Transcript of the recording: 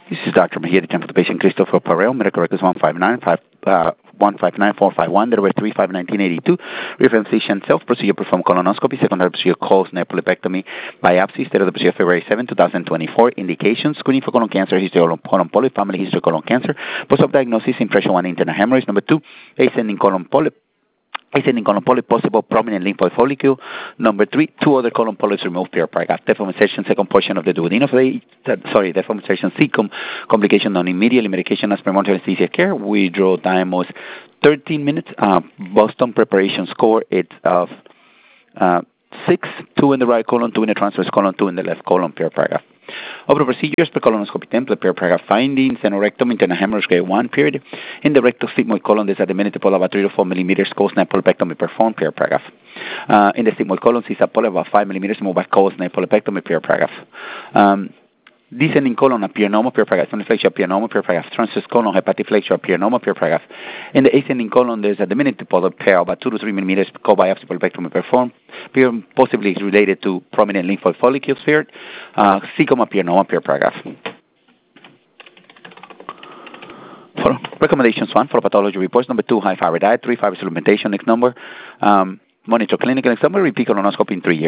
This is Dr. Mejia, the temple patient Christopher Pareo. Medical records 159-451. There were 3-5-1982. Reference patient self-procedure performed colonoscopy. Secondary procedure caused nephrolepectomy biopsy. State of the procedure February 7, 2024. Indications: screening for colon cancer, history of colon polyp, family history of colon cancer. Post-op diagnosis: impression 1 internal hemorrhage. Number 2, ascending colon polyp. Ascending colon polyp, possible prominent lymphoid follicle. Number 3, 2 other colon polyps removed per paragraph. Deformation, second portion of the duodenum. Deformation, cecum. Complication done immediately. Medication as premonitory anesthesia care. Withdrawal time was 13 minutes. Boston preparation score, it's of 6, 2 in the right colon, 2 in the transverse colon, 2 in the left colon per paragraph. Of the procedures per colonoscopy template per paragraph: findings, aneurysm, internal hemorrhage grade 1 period. In the rectal sigmoid colon, there's at the minute about 3 to 4 millimeters, caused nephrolepectomy performed per paragraph. In the sigmoid colon, is a polyp about 5 millimeters, moved by caused nephrolepectomy per paragraph. Descending colon, appear normal per paragraph. Inflection appear normal per paragraph. Transverse colon, hepatiflexion appear normal per paragraph. In the ascending colon, there's at the minute polyp pair about 2 to 3 millimeters, caused biopsy polypectomy performed. Possibly related to prominent lymphoid follicles here. Cecum appear normal per paragraph. For recommendations: 1, for pathology reports. Number 2, high fiber diet. 3, fiber supplementation. Next number, monitor clinical. Next number, repeat colonoscopy in 3 years.